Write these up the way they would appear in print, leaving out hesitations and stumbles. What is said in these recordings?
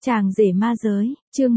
Chàng rể ma giới, chương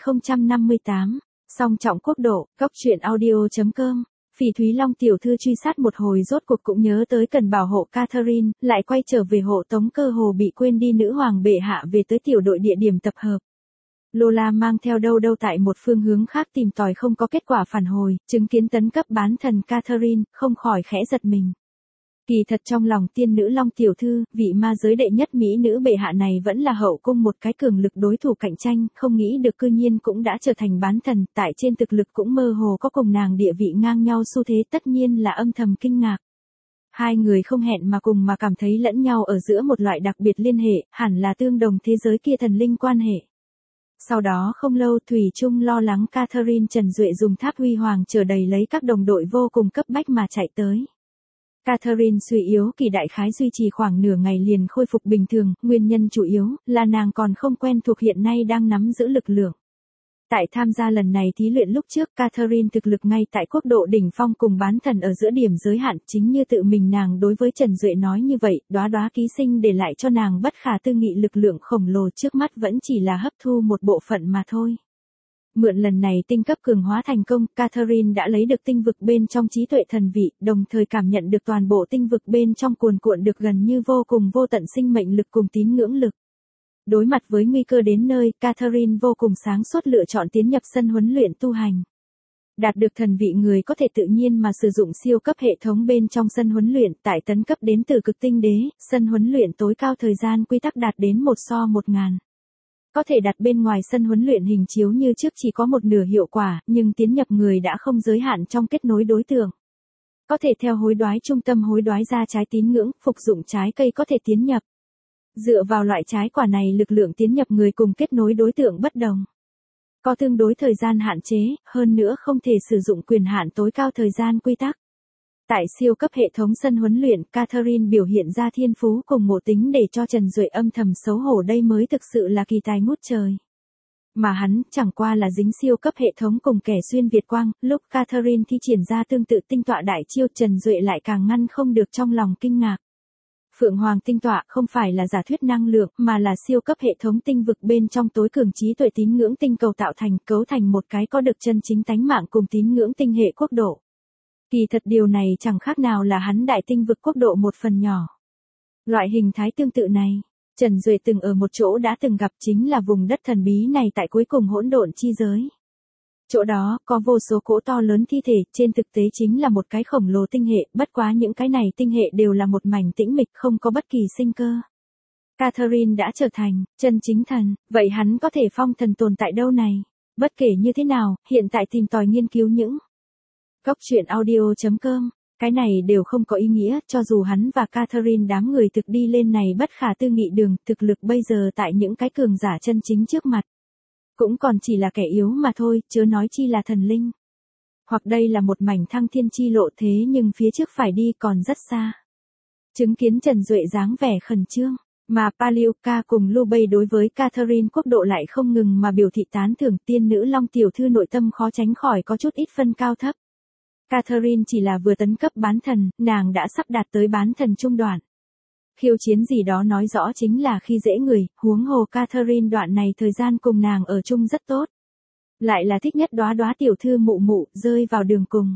1058, song trọng quốc độ, góc truyện audio.com. Phỉ Thúy Long tiểu thư truy sát một hồi rốt cuộc cũng nhớ tới cần bảo hộ Catherine, lại quay trở về hộ tống cơ hồ bị quên đi nữ hoàng bệ hạ về tới tiểu đội địa điểm tập hợp. Lola mang theo đâu tại một phương hướng khác tìm tòi không có kết quả phản hồi, chứng kiến tấn cấp bán thần Catherine, không khỏi khẽ giật mình. Kỳ thật trong lòng tiên nữ Long tiểu thư, vị ma giới đệ nhất mỹ nữ bệ hạ này vẫn là hậu cung một cái cường lực đối thủ cạnh tranh, không nghĩ được cư nhiên cũng đã trở thành bán thần, tại trên thực lực cũng mơ hồ có cùng nàng địa vị ngang nhau xu thế, tất nhiên là âm thầm kinh ngạc. Hai người không hẹn mà cùng mà cảm thấy lẫn nhau ở giữa một loại đặc biệt liên hệ, hẳn là tương đồng thế giới kia thần linh quan hệ. Sau đó không lâu Thủy Trung lo lắng Catherine Trần Duệ dùng tháp huy hoàng chờ đầy lấy các đồng đội vô cùng cấp bách mà chạy tới. Catherine suy yếu kỳ đại khái duy trì khoảng nửa ngày liền khôi phục bình thường, nguyên nhân chủ yếu là nàng còn không quen thuộc hiện nay đang nắm giữ lực lượng. Tại tham gia lần này thí luyện lúc trước, Catherine thực lực ngay tại quốc độ đỉnh phong cùng bán thần ở giữa điểm giới hạn, chính như tự mình nàng đối với Trần Duệ nói như vậy, đóa ký sinh để lại cho nàng bất khả tư nghị lực lượng khổng lồ, trước mắt vẫn chỉ là hấp thu một bộ phận mà thôi. Mượn lần này tinh cấp cường hóa thành công, Catherine đã lấy được tinh vực bên trong trí tuệ thần vị, đồng thời cảm nhận được toàn bộ tinh vực bên trong cuồn cuộn được gần như vô cùng vô tận sinh mệnh lực cùng tín ngưỡng lực. Đối mặt với nguy cơ đến nơi, Catherine vô cùng sáng suốt lựa chọn tiến nhập sân huấn luyện tu hành. Đạt được thần vị người có thể tự nhiên mà sử dụng siêu cấp hệ thống bên trong sân huấn luyện, tại tấn cấp đến từ cực tinh đế, sân huấn luyện tối cao thời gian quy tắc đạt đến 1:1000. Có thể đặt bên ngoài sân huấn luyện hình chiếu như trước chỉ có một nửa hiệu quả, nhưng tiến nhập người đã không giới hạn trong kết nối đối tượng. Có thể theo hối đoái trung tâm hối đoái ra trái tín ngưỡng, phục dụng trái cây có thể tiến nhập. Dựa vào loại trái quả này lực lượng tiến nhập người cùng kết nối đối tượng bất đồng. Có tương đối thời gian hạn chế, hơn nữa không thể sử dụng quyền hạn tối cao thời gian quy tắc. Tại siêu cấp hệ thống sân huấn luyện, Catherine biểu hiện ra thiên phú cùng ngộ tính để cho Trần Duệ âm thầm xấu hổ, đây mới thực sự là kỳ tài ngút trời. Mà hắn chẳng qua là dính siêu cấp hệ thống cùng kẻ xuyên Việt quang, lúc Catherine thi triển ra tương tự tinh tọa đại chiêu, Trần Duệ lại càng ngăn không được trong lòng kinh ngạc. Phượng Hoàng tinh tọa không phải là giả thuyết năng lượng, mà là siêu cấp hệ thống tinh vực bên trong tối cường trí tuệ tín ngưỡng tinh cầu tạo thành, cấu thành một cái có được chân chính tánh mạng cùng tín ngưỡng tinh hệ quốc độ. Kỳ thật điều này chẳng khác nào là hắn đại tinh vực quốc độ một phần nhỏ. Loại hình thái tương tự này, Trần Duệ từng ở một chỗ đã từng gặp, chính là vùng đất thần bí này tại cuối cùng hỗn độn chi giới. Chỗ đó có vô số cỗ to lớn thi thể, trên thực tế chính là một cái khổng lồ tinh hệ, bất quá những cái này tinh hệ đều là một mảnh tĩnh mịch, không có bất kỳ sinh cơ. Catherine đã trở thành chân chính thần, vậy hắn có thể phong thần tồn tại đâu này? Bất kể như thế nào, hiện tại tìm tòi nghiên cứu những góc truyện audio.com, cái này đều không có ý nghĩa, cho dù hắn và Catherine đám người thực đi lên này bất khả tư nghị đường, thực lực bây giờ tại những cái cường giả chân chính trước mặt. Cũng còn chỉ là kẻ yếu mà thôi, chớ nói chi là thần linh. Hoặc đây là một mảnh thăng thiên chi lộ, thế nhưng phía trước phải đi còn rất xa. Chứng kiến Trần Duệ dáng vẻ khẩn trương, mà Palioka cùng Lu Bay đối với Catherine quốc độ lại không ngừng mà biểu thị tán thưởng, tiên nữ Long tiểu thư nội tâm khó tránh khỏi có chút ít phân cao thấp. Catherine chỉ là vừa tấn cấp bán thần, nàng đã sắp đạt tới bán thần trung đoạn. Khiêu chiến gì đó nói rõ chính là khi dễ người, huống hồ Catherine đoạn này thời gian cùng nàng ở chung rất tốt. Lại là thích nhất đóa tiểu thư mụ mụ, rơi vào đường cùng.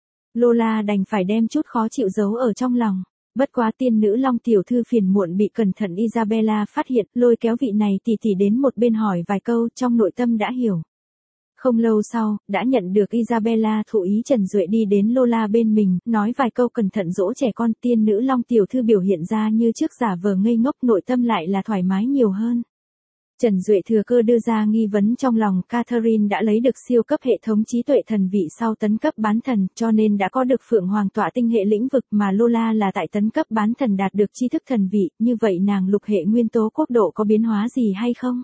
Lola đành phải đem chút khó chịu giấu ở trong lòng. Bất quá tiên nữ Long tiểu thư phiền muộn bị cẩn thận Isabella phát hiện, lôi kéo vị này tỷ tỷ đến một bên hỏi vài câu, trong nội tâm đã hiểu. Không lâu sau, đã nhận được Isabella thụ ý, Trần Duệ đi đến Lola bên mình, nói vài câu cẩn thận dỗ trẻ con, tiên nữ Long tiểu thư biểu hiện ra như trước giả vờ ngây ngốc, nội tâm lại là thoải mái nhiều hơn. Trần Duệ thừa cơ đưa ra nghi vấn trong lòng, Catherine đã lấy được siêu cấp hệ thống trí tuệ thần vị sau tấn cấp bán thần, cho nên đã có được Phượng Hoàng tọa tinh hệ lĩnh vực, mà Lola là tại tấn cấp bán thần đạt được tri thức thần vị, như vậy nàng lục hệ nguyên tố quốc độ có biến hóa gì hay không?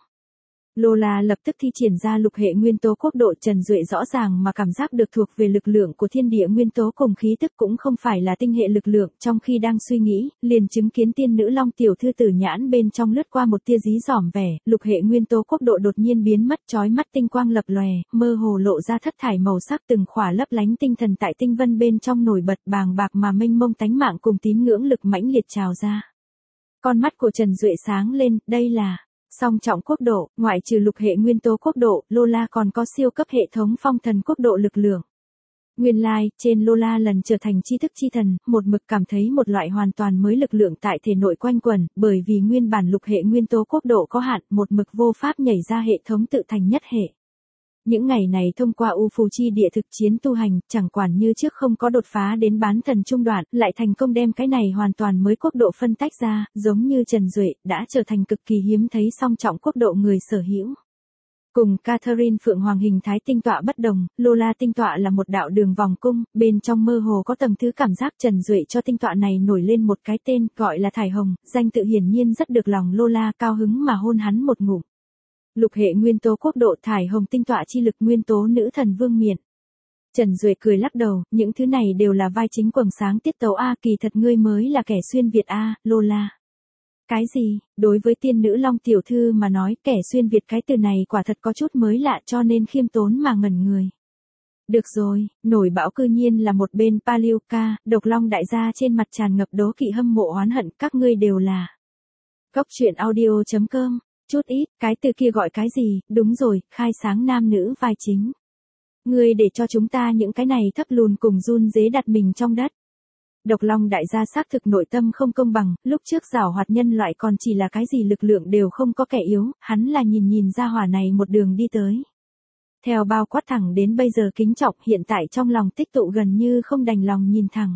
Lola lập tức thi triển ra lục hệ nguyên tố quốc độ, Trần Duệ rõ ràng mà cảm giác được thuộc về lực lượng của thiên địa nguyên tố cùng khí tức cũng không phải là tinh hệ lực lượng, trong khi đang suy nghĩ, liền chứng kiến tiên nữ Long tiểu thư tử nhãn bên trong lướt qua một tia dí dỏm vẻ, lục hệ nguyên tố quốc độ đột nhiên biến mất, chói mắt tinh quang lập lòe, mơ hồ lộ ra thất thải màu sắc, từng khỏa lấp lánh tinh thần tại tinh vân bên trong nổi bật, bàng bạc mà mênh mông tánh mạng cùng tín ngưỡng lực mãnh liệt trào ra. Con mắt của Trần Duệ sáng lên, đây là Song trọng quốc độ, ngoại trừ lục hệ nguyên tố quốc độ, Lola còn có siêu cấp hệ thống phong thần quốc độ lực lượng. Nguyên lai, trên Lola lần trở thành tri thức chi thần, một mực cảm thấy một loại hoàn toàn mới lực lượng tại thể nội quanh quẩn, bởi vì nguyên bản lục hệ nguyên tố quốc độ có hạn, một mực vô pháp nhảy ra hệ thống tự thành nhất hệ. Những ngày này thông qua U Phù Chi địa thực chiến tu hành, chẳng quản như trước không có đột phá đến bán thần trung đoạn, lại thành công đem cái này hoàn toàn mới quốc độ phân tách ra, giống như Trần Duệ, đã trở thành cực kỳ hiếm thấy song trọng quốc độ người sở hữu. Cùng Catherine Phượng Hoàng hình thái tinh tọa bất đồng, Lola tinh tọa là một đạo đường vòng cung, bên trong mơ hồ có tầng thứ cảm giác. Trần Duệ cho tinh tọa này nổi lên một cái tên, gọi là Thải Hồng, danh tự hiển nhiên rất được lòng Lola, cao hứng mà hôn hắn một ngụm. Lục hệ nguyên tố quốc độ Thải Hồng tinh tọa chi lực nguyên tố nữ thần vương miện. Trần Duệ cười lắc đầu, những thứ này đều là vai chính quầng sáng tiết tấu A, kỳ thật ngươi mới là kẻ xuyên Việt A, Lola. Cái gì, đối với tiên nữ Long tiểu thư mà nói, kẻ xuyên Việt cái từ này quả thật có chút mới lạ, cho nên khiêm tốn mà ngẩn người. Được rồi, nổi bão cư nhiên là một bên Paliuka, Độc Long đại gia trên mặt tràn ngập đố kỵ hâm mộ oán hận, các ngươi đều là. Góc truyện audio.com, chút ít, cái từ kia gọi cái gì, đúng rồi, khai sáng nam nữ vai chính. Ngươi để cho chúng ta những cái này thấp lùn cùng run rế đặt mình trong đất. Độc Long đại gia xác thực nội tâm không công bằng, lúc trước giảo hoạt nhân loại còn chỉ là cái gì lực lượng đều không có kẻ yếu, hắn là nhìn ra hỏa này một đường đi tới. Theo bao quát thẳng đến bây giờ kính trọng, hiện tại trong lòng tích tụ gần như không đành lòng nhìn thẳng.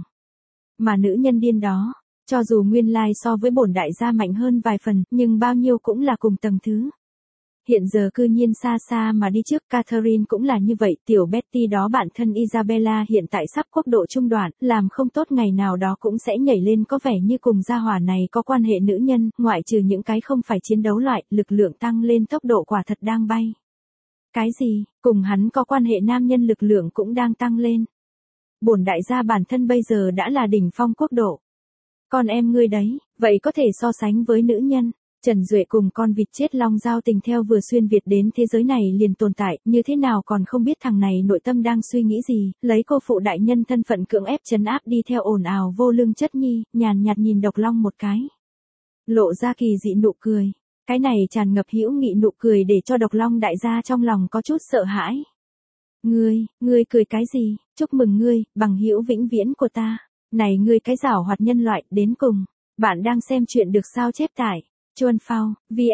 Mà nữ nhân điên đó, cho dù nguyên lai so với bổn đại gia mạnh hơn vài phần, nhưng bao nhiêu cũng là cùng tầng thứ. Hiện giờ cư nhiên xa xa mà đi trước. Catherine cũng là như vậy, tiểu Betty đó bạn thân Isabella hiện tại sắp quốc độ trung đoạn, làm không tốt ngày nào đó cũng sẽ nhảy lên, có vẻ như cùng gia hỏa này có quan hệ nữ nhân, ngoại trừ những cái không phải chiến đấu loại, lực lượng tăng lên tốc độ quả thật đang bay. Cái gì, cùng hắn có quan hệ nam nhân lực lượng cũng đang tăng lên. Bổn đại gia bản thân bây giờ đã là đỉnh phong quốc độ. Con em ngươi đấy, vậy có thể so sánh với nữ nhân. Trần Duệ cùng con vịt chết long giao tình theo vừa xuyên Việt đến thế giới này liền tồn tại, như thế nào còn không biết thằng này nội tâm đang suy nghĩ gì, lấy cô phụ đại nhân thân phận cưỡng ép trấn áp đi theo ồn ào vô lương chất nhi, nhàn nhạt nhìn Độc Long một cái. Lộ ra kỳ dị nụ cười, cái này tràn ngập hữu nghị nụ cười để cho Độc Long đại gia trong lòng có chút sợ hãi. Ngươi cười cái gì, chúc mừng ngươi, bằng hữu vĩnh viễn của ta, này ngươi cái giảo hoạt nhân loại, đến cùng, bạn đang xem chuyện được sao chép tải. Chuan Phao,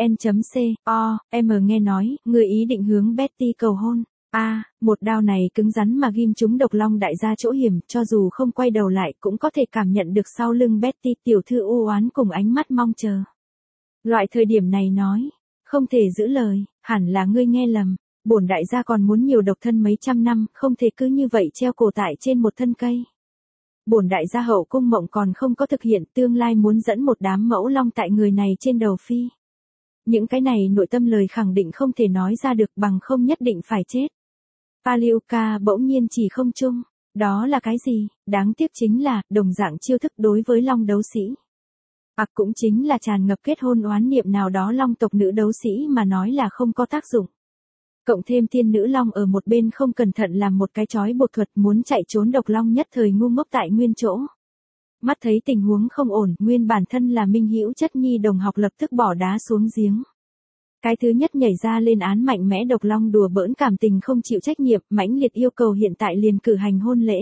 vn.co, nghe nói, người ý định hướng Betty cầu hôn. Một đao này cứng rắn mà ghim trúng Độc Long đại gia chỗ hiểm, cho dù không quay đầu lại cũng có thể cảm nhận được sau lưng Betty tiểu thư u oán cùng ánh mắt mong chờ. Loại thời điểm này nói, không thể giữ lời, hẳn là ngươi nghe lầm, bổn đại gia còn muốn nhiều độc thân mấy trăm năm, không thể cứ như vậy treo cổ tại trên một thân cây. Bổn đại gia hậu cung mộng còn không có thực hiện, tương lai muốn dẫn một đám mẫu long tại người này trên đầu phi. Những cái này nội tâm lời khẳng định không thể nói ra được, bằng không nhất định phải chết. Paliuka bỗng nhiên chỉ không chung, đó là cái gì, đáng tiếc chính là, đồng dạng chiêu thức đối với long đấu sĩ. Cũng chính là tràn ngập kết hôn oán niệm nào đó long tộc nữ đấu sĩ mà nói là không có tác dụng. Cộng thêm tiên nữ long ở một bên không cẩn thận làm một cái chói buộc thuật, muốn chạy trốn Độc Long nhất thời ngu ngốc tại nguyên chỗ. Mắt thấy tình huống không ổn, nguyên bản thân là minh hữu chất nhi đồng học lập tức bỏ đá xuống giếng. Cái thứ nhất nhảy ra lên án mạnh mẽ Độc Long đùa bỡn cảm tình không chịu trách nhiệm, mãnh liệt yêu cầu hiện tại liền cử hành hôn lễ.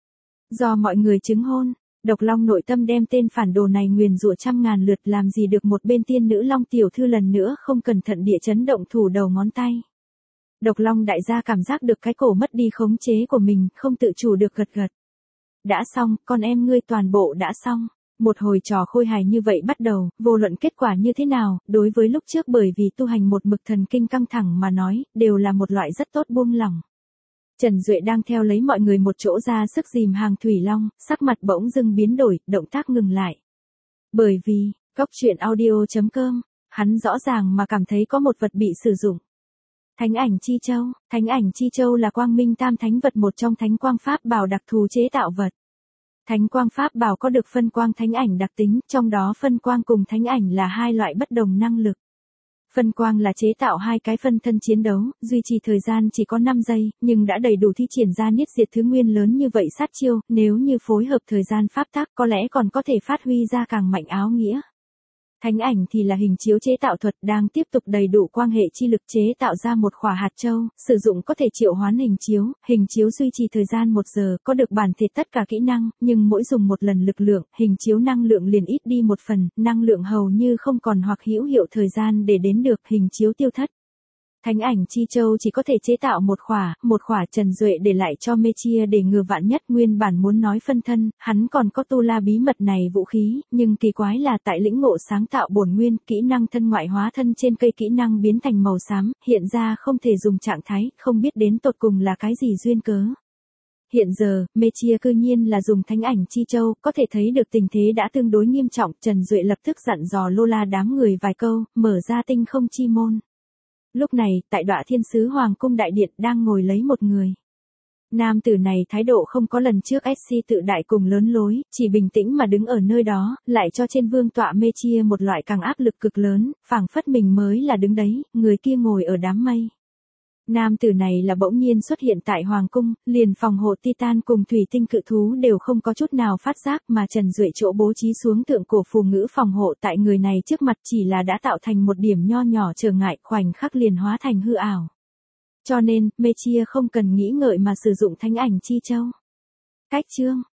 Do mọi người chứng hôn, Độc Long nội tâm đem tên phản đồ này nguyền rủa trăm ngàn lượt, làm gì được một bên tiên nữ Long tiểu thư lần nữa không cẩn thận địa chấn động thủ đầu ngón tay. Độc Long đại gia cảm giác được cái cổ mất đi khống chế của mình, không tự chủ được gật gật. Đã xong, con em ngươi toàn bộ đã xong. Một hồi trò khôi hài như vậy bắt đầu, vô luận kết quả như thế nào, đối với lúc trước bởi vì tu hành một mực thần kinh căng thẳng mà nói, đều là một loại rất tốt buông lỏng. Trần Duệ đang theo lấy mọi người một chỗ ra sức dìm hàng thủy long, sắc mặt bỗng dưng biến đổi, động tác ngừng lại. Bởi vì, góc truyện audio.com, hắn rõ ràng mà cảm thấy có một vật bị sử dụng. Thánh ảnh chi châu là quang minh tam thánh vật, một trong thánh quang pháp bảo đặc thù chế tạo vật. Thánh quang pháp bảo có được phân quang thánh ảnh đặc tính, trong đó phân quang cùng thánh ảnh là hai loại bất đồng năng lực. Phân quang là chế tạo hai cái phân thân chiến đấu, duy trì thời gian chỉ có 5 giây, nhưng đã đầy đủ thi triển ra niết diệt thứ nguyên lớn như vậy sát chiêu, nếu như phối hợp thời gian pháp tắc có lẽ còn có thể phát huy ra càng mạnh áo nghĩa. Thánh ảnh thì là hình chiếu chế tạo thuật đang tiếp tục đầy đủ quang hệ chi lực chế tạo ra một khỏa hạt châu, sử dụng có thể triệu hoán hình chiếu duy trì thời gian 1 giờ, có được bản thể tất cả kỹ năng, nhưng mỗi dùng một lần lực lượng, hình chiếu năng lượng liền ít đi 1 phần, năng lượng hầu như không còn hoặc hữu hiệu thời gian để đến được, hình chiếu tiêu thất. Thánh ảnh chi châu chỉ có thể chế tạo một khỏa Trần Duệ để lại cho Mechia để ngừa vạn nhất, nguyên bản muốn nói phân thân, hắn còn có tu la bí mật này vũ khí, nhưng kỳ quái là tại lĩnh ngộ sáng tạo bổn nguyên, kỹ năng thân ngoại hóa thân trên cây kỹ năng biến thành màu xám, hiện ra không thể dùng trạng thái, không biết đến tột cùng là cái gì duyên cớ. Hiện giờ, Mechia cư nhiên là dùng thánh ảnh chi châu, có thể thấy được tình thế đã tương đối nghiêm trọng, Trần Duệ lập tức dặn dò Lola đám người vài câu, mở ra tinh không chi môn. Lúc này, tại Đọa Thiên Sứ Hoàng cung đại điện đang ngồi lấy một người. Nam tử này thái độ không có lần trước SC tự đại cùng lớn lối, chỉ bình tĩnh mà đứng ở nơi đó, lại cho trên vương tọa Mechia một loại càng áp lực cực lớn, phảng phất mình mới là đứng đấy, người kia ngồi ở đám mây. Nam tử này là bỗng nhiên xuất hiện tại Hoàng cung, liền phòng hộ Titan cùng thủy tinh cự thú đều không có chút nào phát giác, mà Trần Duệ chỗ bố trí xuống tượng cổ phù ngữ phòng hộ tại người này trước mặt chỉ là đã tạo thành một điểm nho nhỏ trở ngại, khoảnh khắc liền hóa thành hư ảo. Cho nên, Mechia không cần nghĩ ngợi mà sử dụng thánh ảnh chi châu. Cách chương